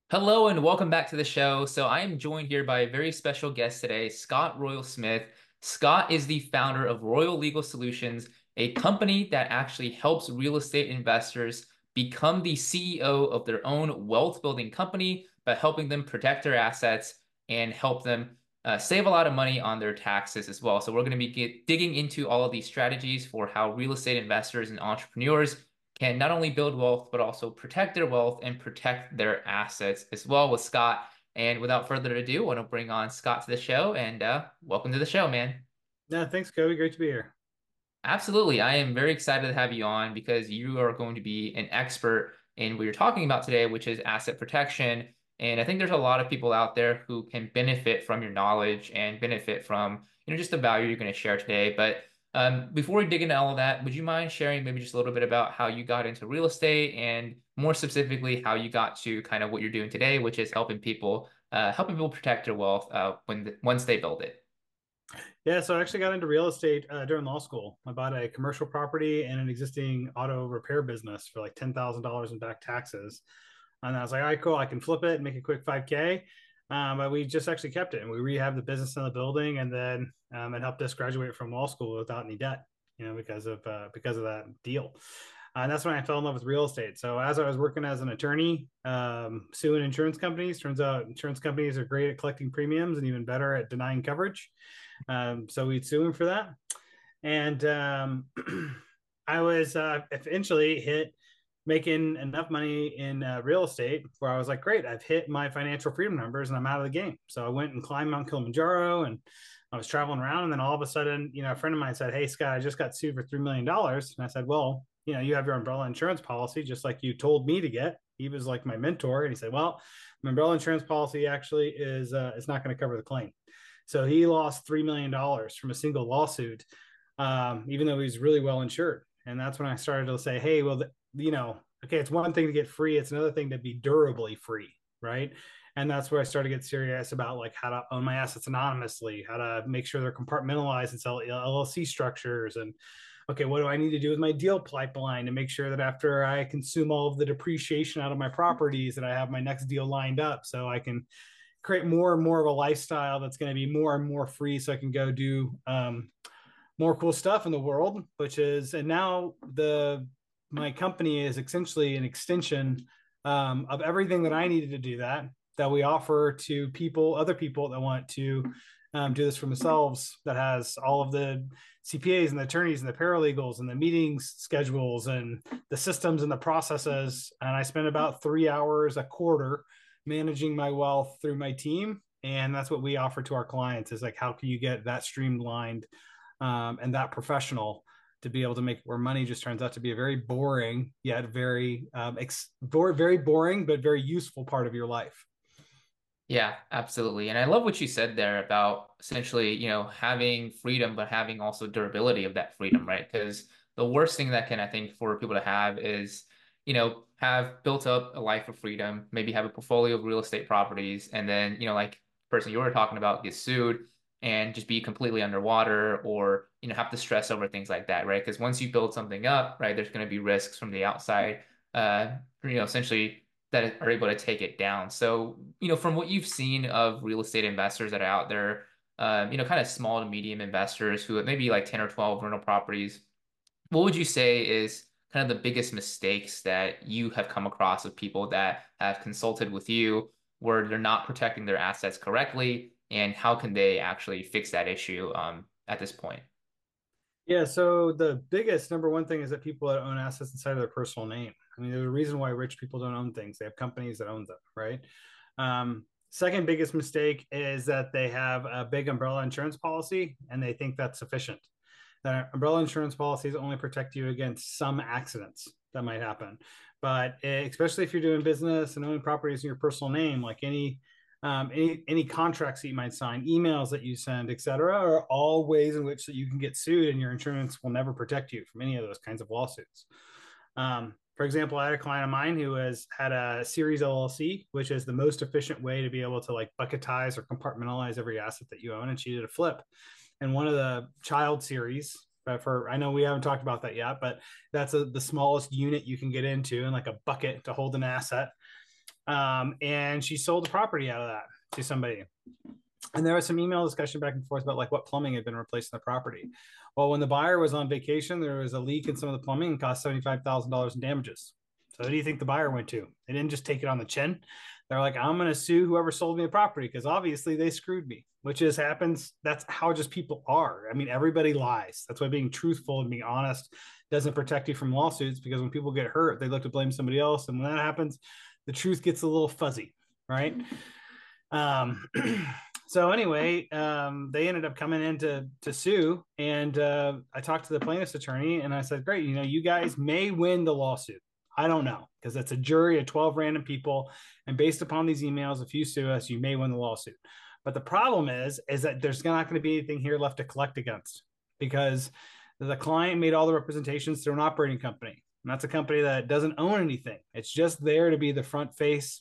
Hello and welcome back to the show. So I am joined here by a very special guest today, Scott Royal Smith. Scott is the founder of Royal Legal Solutions, a company that actually helps real estate investors become the CEO of their own wealth building company by helping them protect their assets and help them save a lot of money on their taxes as well. So we're going to be digging into all of these strategies for how real estate investors and entrepreneurs can not only build wealth, but also protect their wealth and protect their assets as well with Scott. And without further ado, I want to bring on Scott to the show and welcome to the show, man. No, thanks, Kobe. Great to be here. Absolutely. I am very excited to have you on because you are going to be an expert in what you're talking about today, which is asset protection. And I think there's a lot of people out there who can benefit from your knowledge and benefit from, just the value you're going to share today. But before we dig into all of that, would you mind sharing maybe just a little bit about how you got into real estate and more specifically how you got to kind of what you're doing today, which is helping people protect their wealth once they build it? Yeah, so I actually got into real estate during law school. I bought a commercial property and an existing auto repair business for like $10,000 in back taxes. And I was like, all right, cool. I can flip it and make a quick 5K. But we just actually kept it and we rehabbed the business in the building, and then it helped us graduate from law school without any debt, because of that deal. And that's when I fell in love with real estate. So as I was working as an attorney, suing insurance companies, turns out insurance companies are great at collecting premiums and even better at denying coverage. So we'd sue him for that. And I was eventually hit making enough money in real estate where I was like, great, I've hit my financial freedom numbers and I'm out of the game. So I went and climbed Mount Kilimanjaro, and I was traveling around. And then all of a sudden, a friend of mine said, hey, Scott, I just got sued for $3 million. And I said, well, you have your umbrella insurance policy, just like you told me to get. He was like my mentor. And he said, well, my umbrella insurance policy actually is not going to cover the claim. So he lost $3 million from a single lawsuit, even though he's really well insured. And that's when I started to say, hey, well, okay, it's one thing to get free, it's another thing to be durably free, right? And that's where I started to get serious about like how to own my assets anonymously, how to make sure they're compartmentalized and sell LLC structures, and okay, what do I need to do with my deal pipeline to make sure that after I consume all of the depreciation out of my properties, that I have my next deal lined up so I can create more and more of a lifestyle that's going to be more and more free so I can go do more cool stuff in the world, which is, and now my company is essentially an extension of everything that I needed to do that we offer to other people that want to do this for themselves, that has all of the CPAs and the attorneys and the paralegals and the meetings schedules and the systems and the processes. And I spend about 3 hours a quarter managing my wealth through my team. And that's what we offer to our clients, is like, how can you get that streamlined and that professional to be able to make where money just turns out to be a very boring yet very boring but very useful part of your life. Yeah, absolutely. And I love what you said there about essentially, having freedom, but having also durability of that freedom, right? Because the worst thing that can, I think, for people to have is, have built up a life of freedom, maybe have a portfolio of real estate properties, and then, like the person you were talking about gets sued and just be completely underwater or, have to stress over things like that, right? Because once you build something up, right, there's going to be risks from the outside, essentially that are able to take it down. So, from what you've seen of real estate investors that are out there, kind of small to medium investors who have maybe like 10 or 12 rental properties, what would you say is kind of the biggest mistakes that you have come across of people that have consulted with you where they're not protecting their assets correctly, and how can they actually fix that issue at this point? Yeah, so the biggest number one thing is that people that own assets inside of their personal name. I mean, there's a reason why rich people don't own things. They have companies that own them, right? Second biggest mistake is that they have a big umbrella insurance policy and they think that's sufficient. That umbrella insurance policies only protect you against some accidents that might happen. But especially if you're doing business and owning properties in your personal name, like any contracts that you might sign, emails that you send, et cetera, are all ways in which that you can get sued, and your insurance will never protect you from any of those kinds of lawsuits. For example, I had a client of mine who has had a series LLC, which is the most efficient way to be able to like bucketize or compartmentalize every asset that you own. And she did a flip. And one of the child series, for I know we haven't talked about that yet, but that's the smallest unit you can get into, and like a bucket to hold an asset. And she sold the property out of that to somebody. And there was some email discussion back and forth about like what plumbing had been replaced in the property. Well, when the buyer was on vacation, there was a leak in some of the plumbing and cost $75,000 in damages. So who do you think the buyer went to? They didn't just take it on the chin. They're like, I'm going to sue whoever sold me the property because obviously they screwed me, which is happens. That's how just people are. I mean, everybody lies. That's why being truthful and being honest doesn't protect you from lawsuits, because when people get hurt, they look to blame somebody else. And when that happens, the truth gets a little fuzzy, right? Um, so anyway, they ended up coming in to sue, and I talked to the plaintiff's attorney, and I said, "Great, you know, you guys may win the lawsuit. I don't know, because it's a jury of 12 random people, and based upon these emails, if you sue us, you may win the lawsuit. But the problem is that there's not going to be anything here left to collect against, because the client made all the representations through an operating company." And that's a company that doesn't own anything. It's just there to be the front face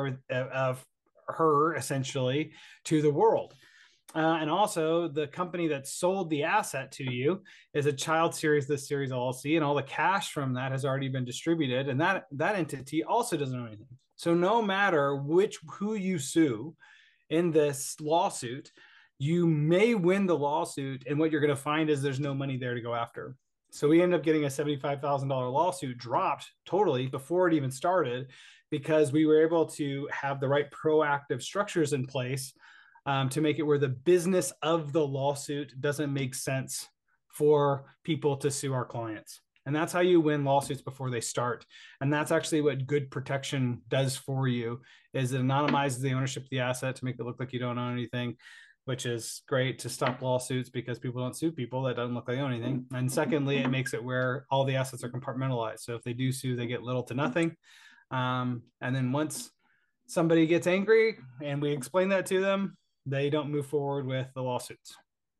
of her, essentially, to the world. And also, the company that sold the asset to you is a child series, this series LLC, and all the cash from that has already been distributed. And that entity also doesn't own anything. So no matter who you sue in this lawsuit, you may win the lawsuit, and what you're going to find is there's no money there to go after. So we ended up getting a $75,000 lawsuit dropped totally before it even started, because we were able to have the right proactive structures in place to make it where the business of the lawsuit doesn't make sense for people to sue our clients. And that's how you win lawsuits before they start. And that's actually what good protection does for you, is it anonymizes the ownership of the asset to make it look like you don't own anything, which is great to stop lawsuits because people don't sue people that don't look like they own anything. And secondly, it makes it where all the assets are compartmentalized. So if they do sue, they get little to nothing. And then once somebody gets angry and we explain that to them, they don't move forward with the lawsuits.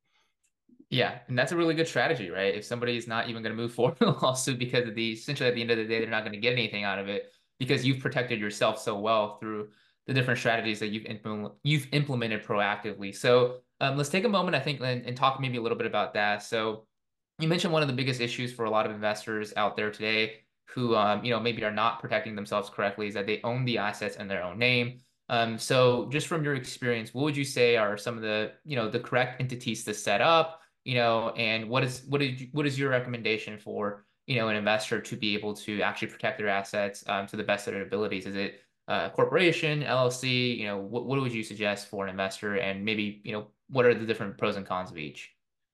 Yeah, and that's a really good strategy, right? If somebody's not even going to move forward with a lawsuit because of essentially at the end of the day, they're not going to get anything out of it because you've protected yourself so well through the different strategies that you've implemented proactively. So let's take a moment, I think, and talk maybe a little bit about that. So you mentioned one of the biggest issues for a lot of investors out there today who, maybe are not protecting themselves correctly is that they own the assets in their own name. So just from your experience, what would you say are some of the correct entities to set up? And what is your recommendation for, an investor to be able to actually protect their assets to the best of their abilities? Is it a corporation, LLC? What would you suggest for an investor, and maybe, what are the different pros and cons of each?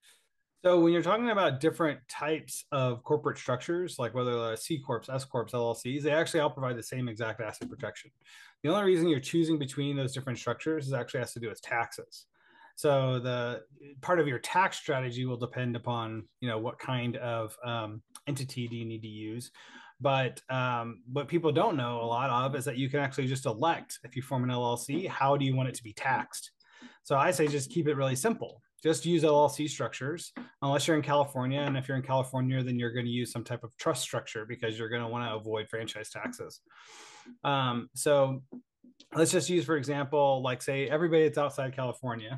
So when you're talking about different types of corporate structures, like whether they're C corps, S corps, LLCs, they actually all provide the same exact asset protection. The only reason you're choosing between those different structures is actually has to do with taxes. So the part of your tax strategy will depend upon what kind of entity do you need to use. But what people don't know a lot of is that you can actually just elect, if you form an LLC, how do you want it to be taxed? So I say just keep it really simple. Just use LLC structures, unless you're in California. And if you're in California, then you're going to use some type of trust structure because you're going to want to avoid franchise taxes. So let's just use, for example, like say everybody that's outside California,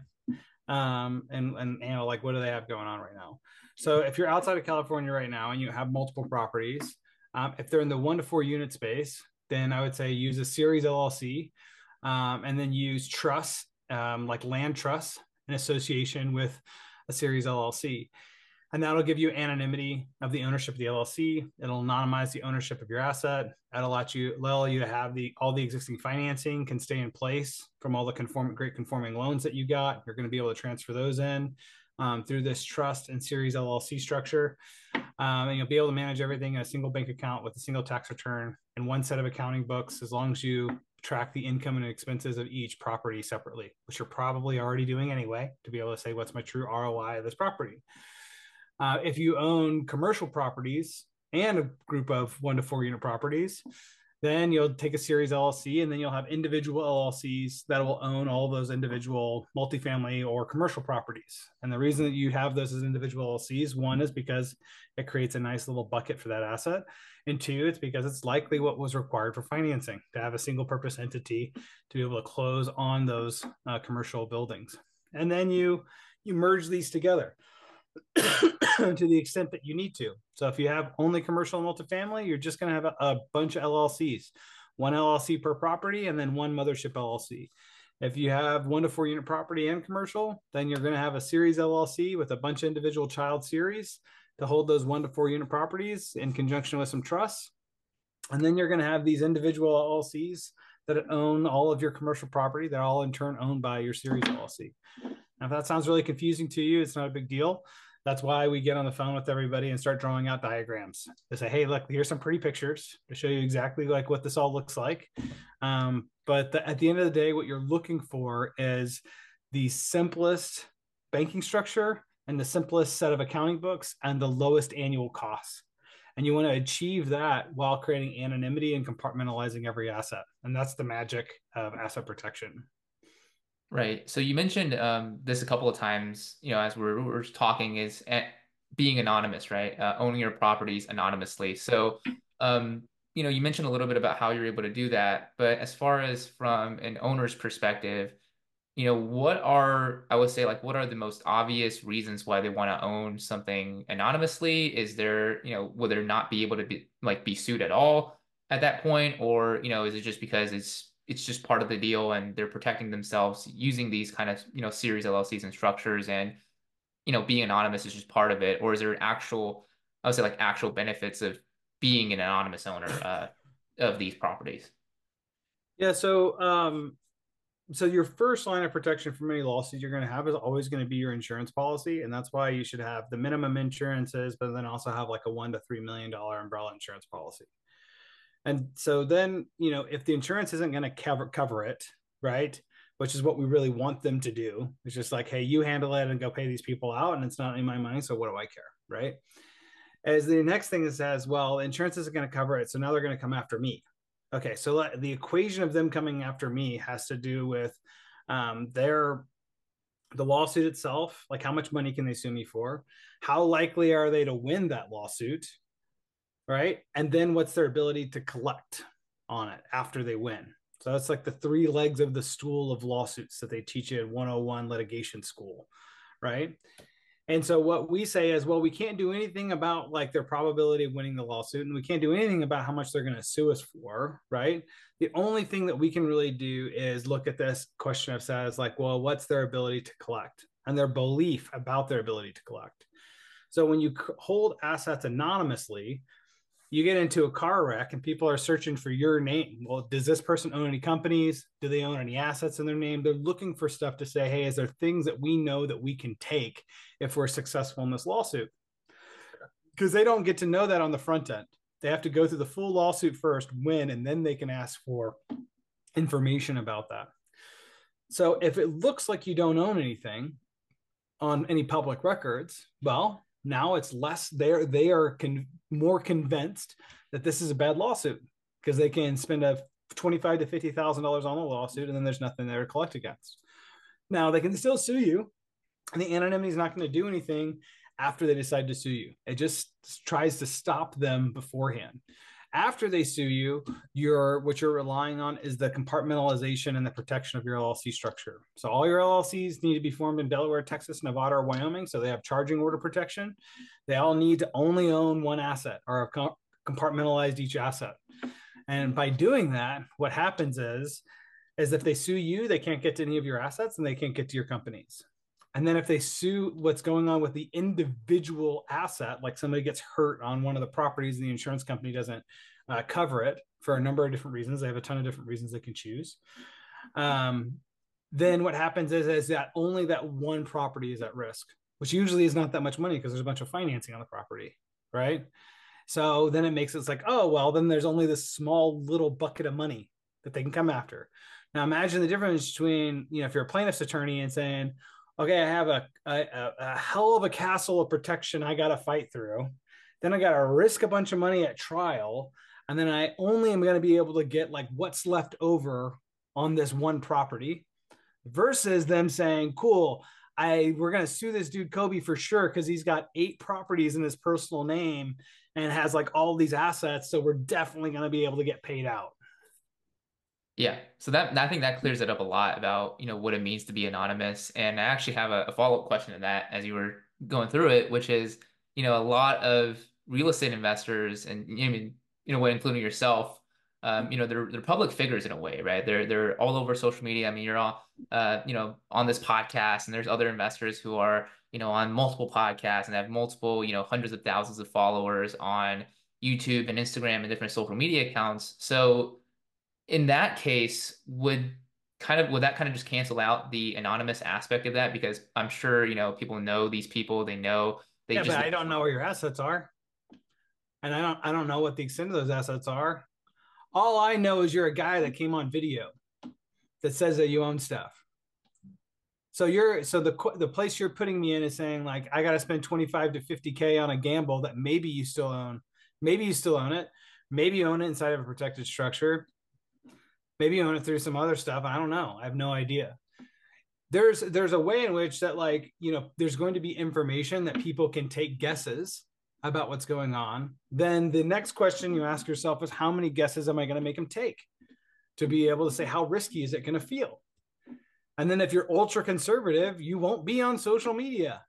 and like what do they have going on right now? So if you're outside of California right now and you have multiple properties, if they're in the 1 to 4 unit space, then I would say use a series LLC, and then use trusts, like land trusts in association with a series LLC. And that'll give you anonymity of the ownership of the LLC. It'll anonymize the ownership of your asset. That'll allow you to have all the existing financing can stay in place from all the great conforming loans that you got. You're going to be able to transfer those in through this trust and series LLC structure. And you'll be able to manage everything in a single bank account with a single tax return and one set of accounting books, as long as you track the income and expenses of each property separately, which you're probably already doing anyway, to be able to say what's my true ROI of this property. If you own commercial properties and a group of 1 to 4 unit properties, then you'll take a series LLC, and then you'll have individual LLCs that will own all those individual multifamily or commercial properties. And the reason that you have those as individual LLCs, one is because it creates a nice little bucket for that asset. And two, it's because it's likely what was required for financing, to have a single purpose entity to be able to close on those commercial buildings. And then you merge these together to the extent that you need to. So if you have only commercial and multifamily, you're just going to have a bunch of LLCs. one LLC per property, and then one mothership LLC. If you have 1 to 4 unit property and commercial, then you're going to have a series LLC with a bunch of individual child series to hold those 1 to 4 unit properties in conjunction with some trusts. And then you're going to have these individual LLCs that own all of your commercial property. They're all in turn owned by your series LLC. Now, if that sounds really confusing to you, it's not a big deal. That's why we get on the phone with everybody and start drawing out diagrams to say, hey, look, here's some pretty pictures to show you exactly like what this all looks like. But at the end of the day, what you're looking for is the simplest banking structure and the simplest set of accounting books and the lowest annual costs. And you want to achieve that while creating anonymity and compartmentalizing every asset. And that's the magic of asset protection. Right. So you mentioned this a couple of times, as we're talking, is being anonymous, right? Owning your properties anonymously. So, you mentioned a little bit about how you're able to do that, but as far as from an owner's perspective, I would say, like, what are the most obvious reasons why they want to own something anonymously? Is there, will there not be able to be sued at all at that point? Or, is it just because it's just part of the deal and they're protecting themselves using these kind of, series LLCs and structures, and, being anonymous is just part of it? Or is there I would say, like, actual benefits of being an anonymous owner, of these properties? Yeah. So your first line of protection from any lawsuit you're going to have is always going to be your insurance policy, and that's why you should have the minimum insurances, but then also have like a $1 to $3 million umbrella insurance policy. And so then, if the insurance isn't going to cover it, right? Which is what we really want them to do. It's just like, hey, you handle it and go pay these people out, and it's not in my money, so what do I care, right? As the next thing is says, well, insurance isn't going to cover it, so now they're going to come after me. Okay, so the equation of them coming after me has to do with their the lawsuit itself, like how much money can they sue me for? How likely are they to win that lawsuit? Right? And then what's their ability to collect on it after they win? So that's like the 3 legs of the stool of lawsuits that they teach you in 101 litigation school, right? And so what we say is, well, we can't do anything about like their probability of winning the lawsuit, and we can't do anything about how much they're going to sue us for, right? The only thing that we can really do is look at this question of says like, well, what's their ability to collect and their belief about their ability to collect. So when you hold assets anonymously, you get into a car wreck and people are searching for your name. Well, does this person own any companies? Do they own any assets in their name? They're looking for stuff to say, hey, is there things that we know that we can take if we're successful in this lawsuit? Because they don't get to know that on the front end. They have to go through the full lawsuit first, win, and then they can ask for information about that. So if it looks like you don't own anything on any public records, well, now it's less. They are more convinced that this is a bad lawsuit because they can spend a $25,000 to $50,000 on a lawsuit, and then there's nothing there to collect against. Now they can still sue you, and the anonymity is not going to do anything after they decide to sue you. It just tries to stop them beforehand. After they sue you, what you're relying on is the compartmentalization and the protection of your LLC structure. So all your LLCs need to be formed in Delaware, Texas, Nevada, or Wyoming. So they have charging order protection. They all need to only own one asset or have compartmentalized each asset. And by doing that, what happens is if they sue you, they can't get to any of your assets and they can't get to your companies. And then if they sue what's going on with the individual asset, like somebody gets hurt on one of the properties and the insurance company doesn't cover it for a number of different reasons, they have a ton of different reasons they can choose. Then what happens is that only that one property is at risk, which usually is not that much money because there's a bunch of financing on the property, right? So then it makes it like, oh, well, then there's only this small little bucket of money that they can come after. Now imagine the difference between, if you're a plaintiff's attorney and saying, okay, I have a hell of a castle of protection I got to fight through. Then I got to risk a bunch of money at trial. And then I only am going to be able to get like what's left over on this one property versus them saying, cool, we're going to sue this dude Kobe for sure because he's got 8 properties in his personal name and has like all these assets. So we're definitely going to be able to get paid out. Yeah. So I think that clears it up a lot about, what it means to be anonymous. And I actually have a follow-up question to that as you were going through it, which is, a lot of real estate investors and, when including yourself, they're public figures in a way, right? They're all over social media. I mean, you're all on this podcast, and there's other investors who are, on multiple podcasts and have multiple, hundreds of thousands of followers on YouTube and Instagram and different social media accounts. So in that case, would that kind of just cancel out the anonymous aspect of that? Because I'm sure, people know these people, they know they Yeah, but just I don't know where your assets are, and I don't know what the extent of those assets are. All I know is you're a guy that came on video that says that you own stuff. So the place you're putting me in is saying like I got to spend 25 to 50K on a gamble that maybe you still own. Maybe you still own it. Maybe you own it inside of a protected structure. Maybe you own it through some other stuff. I don't know. I have no idea. There's a way in which that like, there's going to be information that people can take guesses about what's going on. Then the next question you ask yourself is how many guesses am I going to make them take to be able to say how risky is it going to feel? And then if you're ultra conservative, you won't be on social media,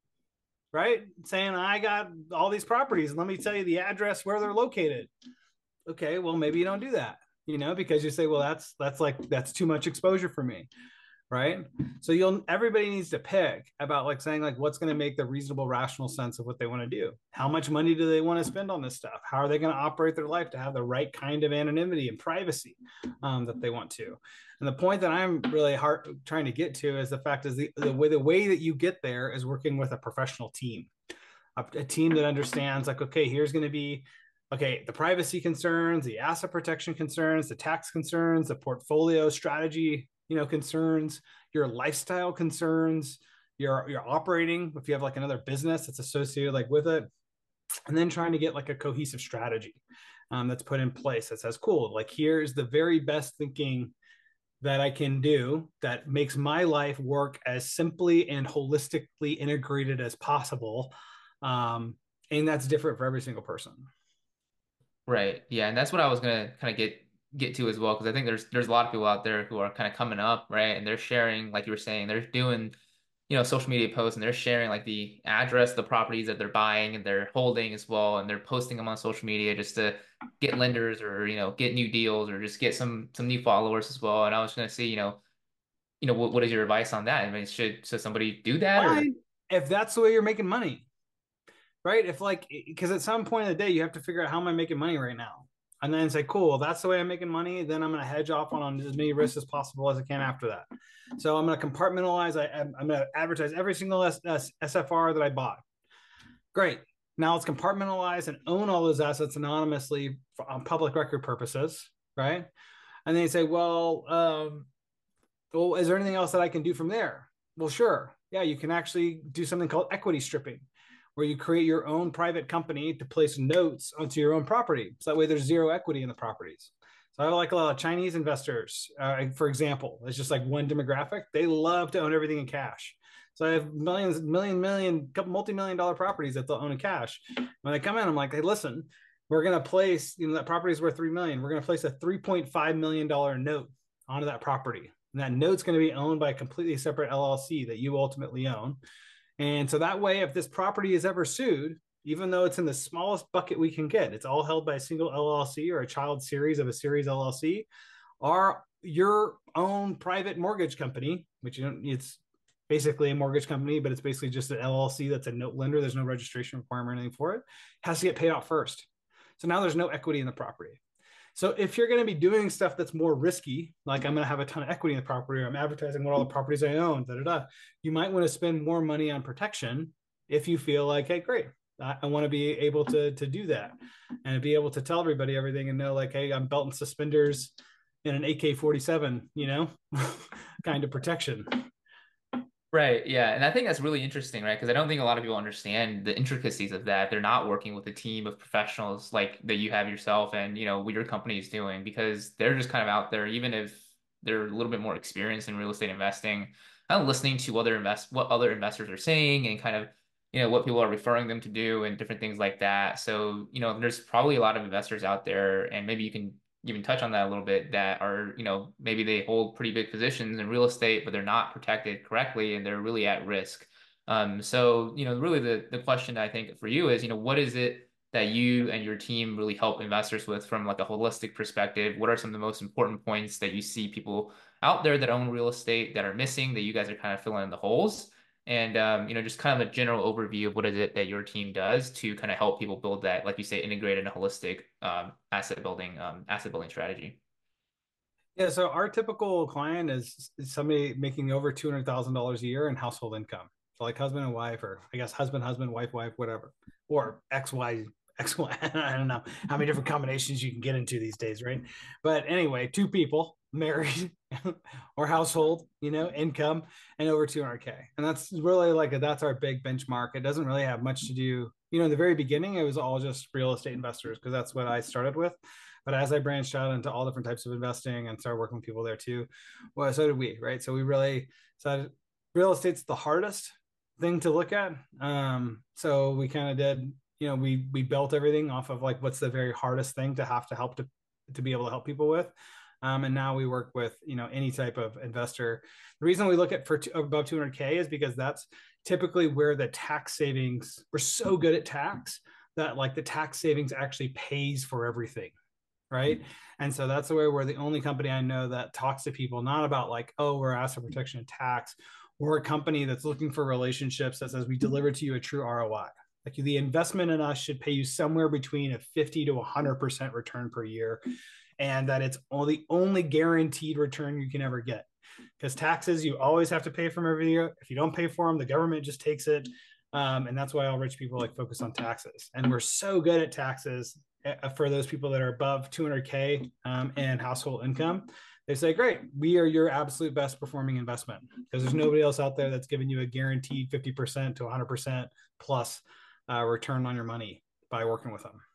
right? Saying, I got all these properties and let me tell you the address where they're located. Okay, well, maybe you don't do that, because you say, well, that's too much exposure for me. Right. So everybody needs to pick about like saying like what's going to make the reasonable, rational sense of what they want to do. How much money do they want to spend on this stuff? How are they going to operate their life to have the right kind of anonymity and privacy that they want to? And the point that I'm really trying to get to is the fact is the way that you get there is working with a professional team, a team that understands like, okay, here's going to be the privacy concerns, the asset protection concerns, the tax concerns, the portfolio strategy concerns, your lifestyle concerns, your operating, if you have like another business that's associated like with it, and then trying to get like a cohesive strategy that's put in place that says, cool, like here's the very best thinking that I can do that makes my life work as simply and holistically integrated as possible. And that's different for every single person. Right. Yeah, and that's what I was gonna kind of get to as well, because I think there's a lot of people out there who are kind of coming up, right? And they're sharing, like you were saying, they're doing, social media posts, and they're sharing like the address, the properties that they're buying and they're holding as well, and they're posting them on social media just to get lenders or, get new deals or just get some new followers as well. And I was gonna see, what is your advice on that? I mean, should somebody do that or Fine, if that's the way you're making money, right? If like, because at some point of the day, you have to figure out how am I making money right now, and then say, cool, that's the way I'm making money. Then I'm going to hedge off on as many risks as possible as I can after that. So I'm going to compartmentalize. I'm going to advertise every single SFR that I bought. Great. Now let's compartmentalize and own all those assets anonymously on public record purposes, right? And then you say, well, is there anything else that I can do from there? Well, sure. Yeah, you can actually do something called equity stripping, where you create your own private company to place notes onto your own property. So that way there's zero equity in the properties. So I have like a lot of Chinese investors, for example. It's just like one demographic. They love to own everything in cash. So I have couple multi-million dollar properties that they'll own in cash. When they come in, I'm like, hey, listen, we're going to place, that property is worth 3 million. We're going to place a $3.5 million note onto that property. And that note's going to be owned by a completely separate LLC that you ultimately own. And so that way, if this property is ever sued, even though it's in the smallest bucket we can get, it's all held by a single LLC or a child series of a series LLC, or your own private mortgage company, which it's basically a mortgage company, but it's basically just an LLC that's a note lender. There's no registration requirement or anything for it. Has to get paid out first. So now there's no equity in the property. So if you're going to be doing stuff that's more risky, like I'm going to have a ton of equity in the property, or I'm advertising what all the properties I own, you might want to spend more money on protection if you feel like, hey, great, I want to be able to do that and be able to tell everybody everything and know like, hey, I'm belt and suspenders in an AK-47, kind of protection. Right, yeah. And I think that's really interesting, right? Because I don't think a lot of people understand the intricacies of that. They're not working with a team of professionals like that you have yourself and, what your company is doing, because they're just kind of out there, even if they're a little bit more experienced in real estate investing, kind of listening to what other investors are saying and kind of, what people are referring them to do and different things like that. So, there's probably a lot of investors out there, and maybe you can even touch on that a little bit, that are, maybe they hold pretty big positions in real estate, but they're not protected correctly and they're really at risk. So, really the question I think for you is, what is it that you and your team really help investors with from like a holistic perspective? What are some of the most important points that you see people out there that own real estate that are missing that you guys are kind of filling in the holes? And just kind of a general overview of what is it that your team does to kind of help people build that, like you say, integrated and holistic asset building strategy. Yeah, so our typical client is somebody making over $200,000 a year in household income. So like husband and wife, or I guess husband, wife, whatever, or XY. I don't know how many different combinations you can get into these days, right? But anyway, two people married or household, income and over 200K. And that's really that's our big benchmark. It doesn't really have much to do, in the very beginning, it was all just real estate investors because that's what I started with. But as I branched out into all different types of investing and started working with people there too, well, so did we, right? So we really said real estate's the hardest thing to look at. So we kind of did, we built everything off of like what's the very hardest thing to have to help to be able to help people with. And now we work with any type of investor. The reason we look at for above 200K is because that's typically where the tax savings. We're so good at tax that like the tax savings actually pays for everything, right? And so that's the way we're the only company I know that talks to people not about like, oh, we're asset protection and tax. We're a company that's looking for relationships that says we deliver to you a true ROI. Like the investment in us should pay you somewhere between a 50 to 100% return per year, and that it's the only guaranteed return you can ever get. Because taxes, you always have to pay for them every year. If you don't pay for them, the government just takes it. And that's why all rich people like focus on taxes. And we're so good at taxes for those people that are above 200K and household income. They say, great, we are your absolute best performing investment because there's nobody else out there that's giving you a guaranteed 50% to 100% plus return on your money by working with them.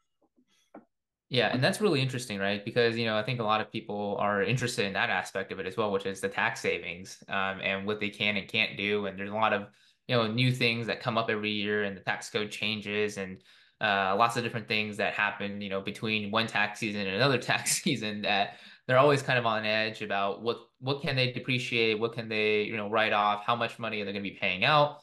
Yeah, and that's really interesting, right? Because, I think a lot of people are interested in that aspect of it as well, which is the tax savings, and what they can and can't do. And there's a lot of, new things that come up every year and the tax code changes and lots of different things that happen, between one tax season and another tax season that they're always kind of on edge about what can they depreciate, what can they, write off, how much money are they going to be paying out.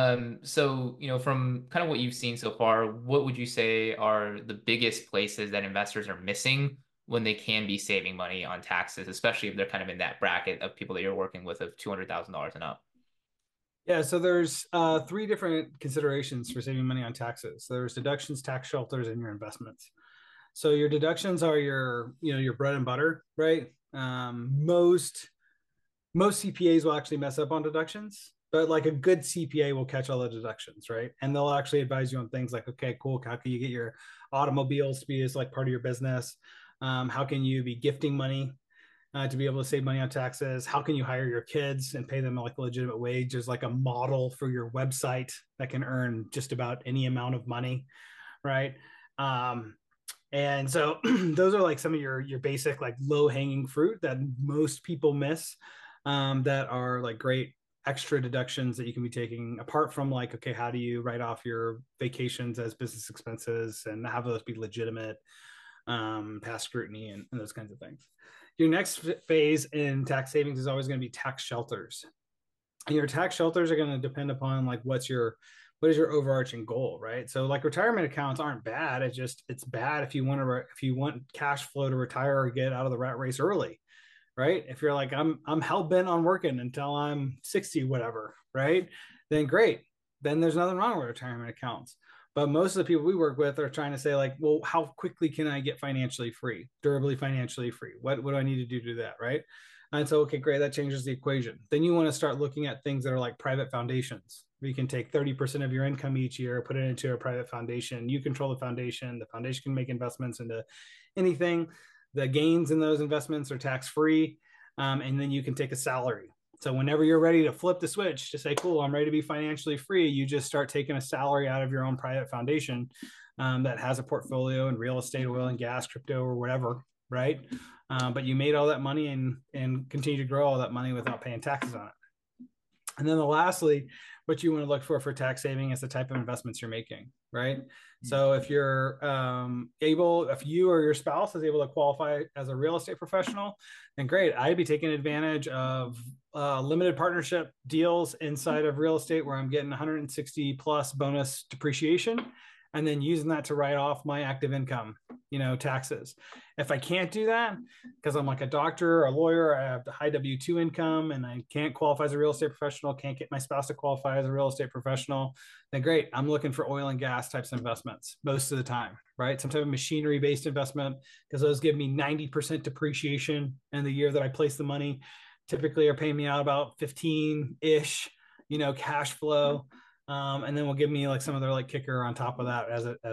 So, from kind of what you've seen so far, what would you say are the biggest places that investors are missing when they can be saving money on taxes, especially if they're kind of in that bracket of people that you're working with of $200,000 and up? Yeah, so there's three different considerations for saving money on taxes. There's deductions, tax shelters, and your investments. So your deductions are your bread and butter, right? Most CPAs will actually mess up on deductions, but like a good CPA will catch all the deductions, right? And they'll actually advise you on things like, okay, cool, how can you get your automobiles to be as like part of your business? How can you be gifting money to be able to save money on taxes? How can you hire your kids and pay them like a legitimate wage? There's like a model for your website that can earn just about any amount of money, right? And so those are like some of your basic like low hanging fruit that most people miss, that are like great extra deductions that you can be taking apart from like, okay, how do you write off your vacations as business expenses and have those be legitimate, past scrutiny and those kinds of things. Your next phase in tax savings is always going to be tax shelters. And your tax shelters are going to depend upon like what is your overarching goal, right? So like retirement accounts aren't bad. It's bad if you want cash flow to retire or get out of the rat race early, right? If you're like I'm hell bent on working until I'm 60, whatever, right? Then great. Then there's nothing wrong with retirement accounts. But most of the people we work with are trying to say like, well, how quickly can I get financially free, durably financially free? What do I need to do that, right? And so, okay, great, that changes the equation. Then you want to start looking at things that are like private foundations. Where you can take 30% of your income each year, put it into a private foundation. You control the foundation. The foundation can make investments into anything. The gains in those investments are tax free, and then you can take a salary. So whenever you're ready to flip the switch to say, cool, I'm ready to be financially free, you just start taking a salary out of your own private foundation, that has a portfolio in real estate, oil and gas, crypto, or whatever, right? But you made all that money and continue to grow all that money without paying taxes on it. And then lastly, what you want to look for tax saving is the type of investments you're making, right? So if you're if you or your spouse is able to qualify as a real estate professional, then great. I'd be taking advantage of limited partnership deals inside of real estate where I'm getting 160 plus bonus depreciation. and then using that to write off my active income, taxes. If I can't do that because I'm like a doctor or a lawyer, I have the high W-2 income and I can't qualify as a real estate professional, can't get my spouse to qualify as a real estate professional, then great. I'm looking for oil and gas types of investments most of the time, right? Some type of machinery based investment, because those give me 90% depreciation in the year that I place the money. Typically are paying me out about 15-ish, cash flow. And then will give me like some of their like kicker on top of that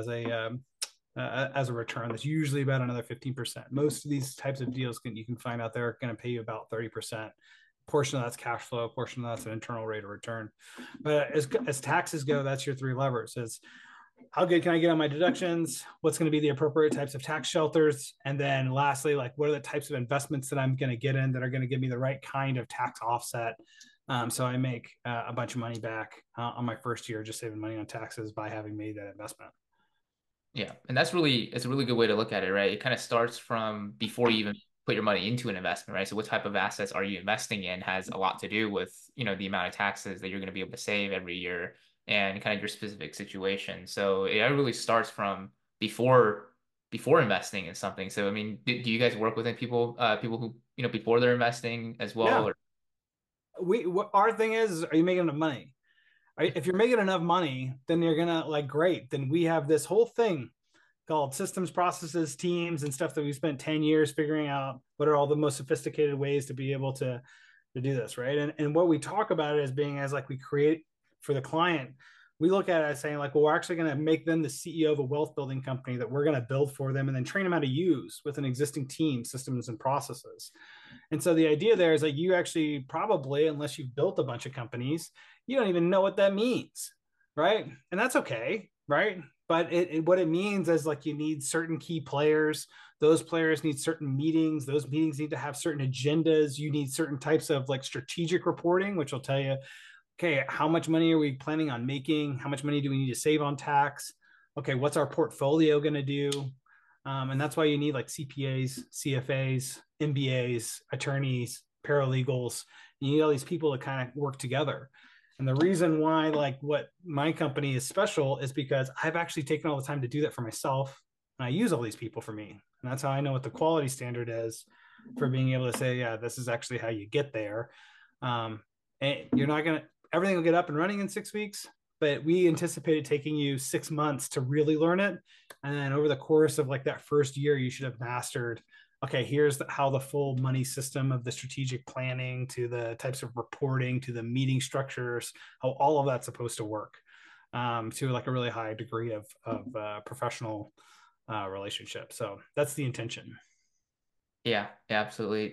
as a return. That's usually about another 15%. Most of these types of deals you can find out there are going to pay you about 30%. Portion of that's cash flow, portion of that's an internal rate of return. But as taxes go, that's your three levers. It's how good can I get on my deductions? What's going to be the appropriate types of tax shelters? And then lastly, like what are the types of investments that I'm going to get in that are going to give me the right kind of tax offset? So I make a bunch of money back on my first year, just saving money on taxes by having made that investment. Yeah, and it's a really good way to look at it, right? It kind of starts from before you even put your money into an investment, right? So what type of assets are you investing in has a lot to do with, the amount of taxes that you're going to be able to save every year and kind of your specific situation. So it really starts from before investing in something. So I mean, do you guys work with people who, before they're investing as well? Yeah. Or Our thing is, are you making enough money? If you're making enough money, then you're gonna like great. Then we have this whole thing called systems, processes, teams, and stuff that we spent 10 years figuring out what are all the most sophisticated ways to be able to do this, right? And what we talk about it as being as like we create for the client, we look at it as saying like, well, we're actually going to make them the CEO of a wealth building company that we're going to build for them and then train them how to use with an existing team, systems, and processes. And so the idea there is that you actually probably, unless you've built a bunch of companies, you don't even know what that means, right? And that's okay, right? But what it means is like you need certain key players. Those players need certain meetings. Those meetings need to have certain agendas. You need certain types of like strategic reporting, which will tell you, okay, how much money are we planning on making? How much money do we need to save on tax? Okay, what's our portfolio going to do? And that's why you need like CPAs, CFAs, MBAs, attorneys, paralegals. You need all these people to kind of work together. And the reason why, like, what my company is special is because I've actually taken all the time to do that for myself. And I use all these people for me. And that's how I know what the quality standard is for being able to say, yeah, this is actually how you get there. And you're not going to, everything will get up and running in 6 weeks, but we anticipated taking you 6 months to really learn it. And then over the course of like that first year, you should have mastered, okay, here's how the full money system of the strategic planning to the types of reporting to the meeting structures, how all of that's supposed to work, to like a really high degree of professional relationship. So that's the intention. yeah, absolutely.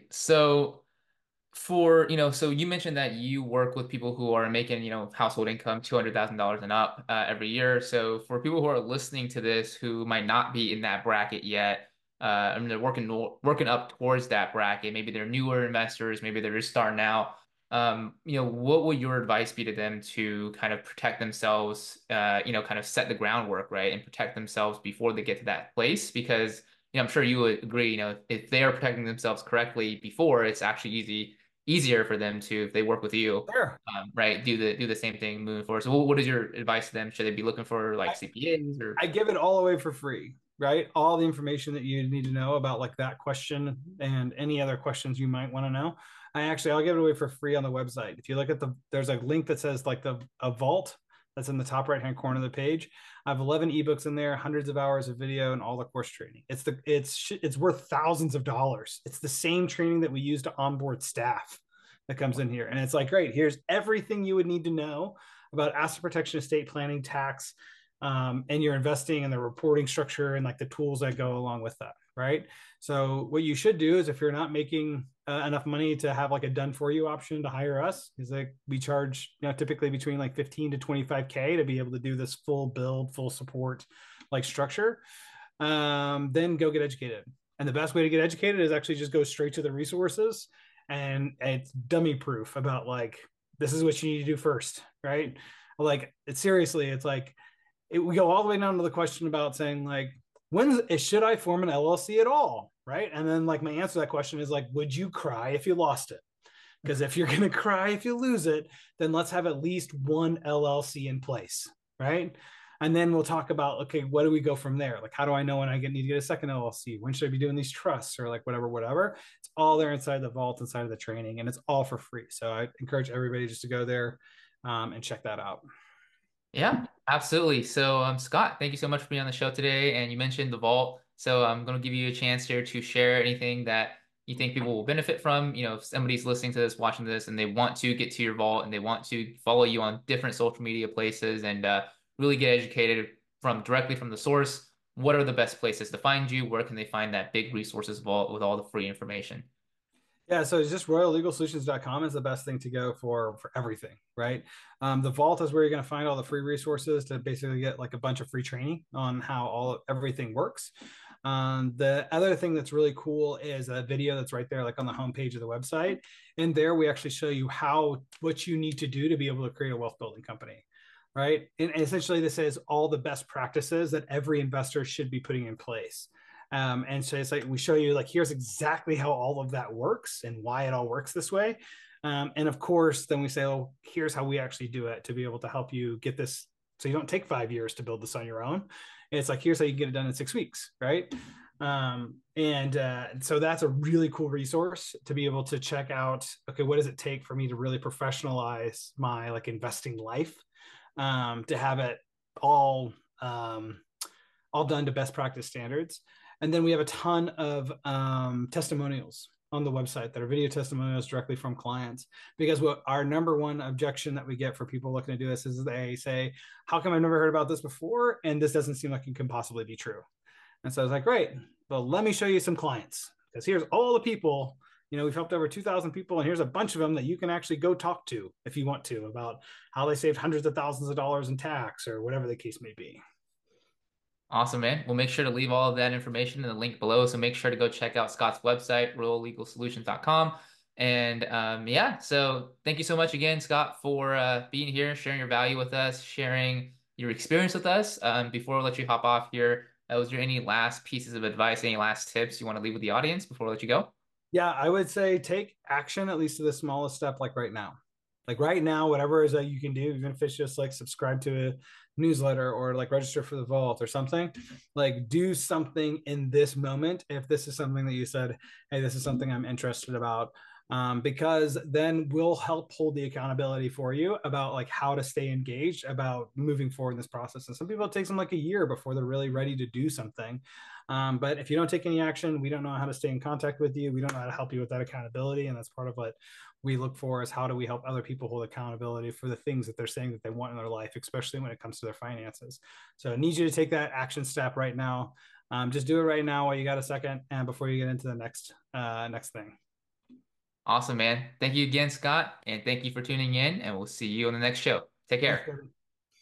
So you mentioned that you work with people who are making, household income $200,000 and up every year. So for people who are listening to this who might not be in that bracket yet, I mean, they're working up towards that bracket. Maybe they're newer investors, maybe they're just starting out. What would your advice be to them to kind of protect themselves, kind of set the groundwork, right, and protect themselves before they get to that place? Because, I'm sure you would agree, if they are protecting themselves correctly before, it's actually easier for them to, if they work with you, Sure. right, do the same thing moving forward. So what is your advice to them? Should they be looking for like CPAs or? I give it all away for free, right? All the information that you need to know about like that question and any other questions you might want to know. I'll give it away for free on the website. If you look at there's a link that says like a vault that's in the top right hand corner of the page. I have 11 ebooks in there, hundreds of hours of video, and all the course training. It's worth thousands of dollars. It's the same training that we use to onboard staff that comes in here, and it's like, great. Here's everything you would need to know about asset protection, estate planning, tax, and your investing and the reporting structure and like the tools that go along with that, right? So what you should do is if you're not making enough money to have like a done for you option to hire us, is like we charge typically between like 15 to 25K to be able to do this full build, full support like structure. Then go get educated. And the best way to get educated is actually just go straight to the resources, and it's dummy proof about like this is what you need to do first, right? Like it's like we go all the way down to the question about saying like, should I form an LLC at all? Right. And then like my answer to that question is like, would you cry if you lost it? Because if you're going to cry if you lose it, then let's have at least one LLC in place. Right. And then we'll talk about, okay, what do we go from there? Like, how do I know when I need to get a second LLC? When should I be doing these trusts or like whatever? It's all there inside the vault, inside of the training, and it's all for free. So I encourage everybody just to go there and check that out. Yeah, absolutely. So, Scott, thank you so much for being on the show today. And you mentioned the vault. So, I'm going to give you a chance here to share anything that you think people will benefit from. If somebody's listening to this, watching this, and they want to get to your vault and they want to follow you on different social media places and really get educated directly from the source, what are the best places to find you? Where can they find that big resources vault with all the free information? Yeah, so it's just royallegalsolutions.com is the best thing to go for everything, right? The vault is where you're going to find all the free resources to basically get like a bunch of free training on how everything works. The other thing that's really cool is a video that's right there, like on the homepage of the website. And there we actually show you what you need to do to be able to create a wealth building company, right? And essentially, this is all the best practices that every investor should be putting in place. And so it's like we show you like here's exactly how all of that works and why it all works this way. And of course, then we say, oh, here's how we actually do it to be able to help you get this. So you don't take 5 years to build this on your own. It's like here's how you get it done in 6 weeks, right? So that's a really cool resource to be able to check out. Okay, what does it take for me to really professionalize my like investing life, to have it all done to best practice standards. And then we have a ton of testimonials on the website that are video testimonials directly from clients. Because what our number one objection that we get for people looking to do this is they say, how come I've never heard about this before? And this doesn't seem like it can possibly be true. And so I was like, great, well, let me show you some clients. Because here's all the people, we've helped over 2,000 people, and here's a bunch of them that you can actually go talk to if you want to about how they saved hundreds of thousands of dollars in tax or whatever the case may be. Awesome, man. We'll make sure to leave all of that information in the link below. So make sure to go check out Scott's website, royallegalsolutions.com. And yeah, so thank you so much again, Scott, for being here, sharing your value with us, sharing your experience with us. Before we let you hop off here, was there any last pieces of advice, any last tips you want to leave with the audience before we let you go? Yeah, I would say take action at least to the smallest step, like right now. Like right now, whatever is that you can do, even if it's just like subscribe to a newsletter or like register for the vault or something, like do something in this moment. If this is something that you said, hey, this is something I'm interested about, because then we'll help hold the accountability for you about like how to stay engaged about moving forward in this process. And some people, it takes them like a year before they're really ready to do something. But if you don't take any action, we don't know how to stay in contact with you. We don't know how to help you with that accountability. And that's part of what we look for is how do we help other people hold accountability for the things that they're saying that they want in their life, especially when it comes to their finances. So I need you to take that action step right now. Just do it right now while you got a second and before you get into the next thing. Awesome, man. Thank you again, Scott. And thank you for tuning in. And we'll see you on the next show. Take Thanks, care. Kevin.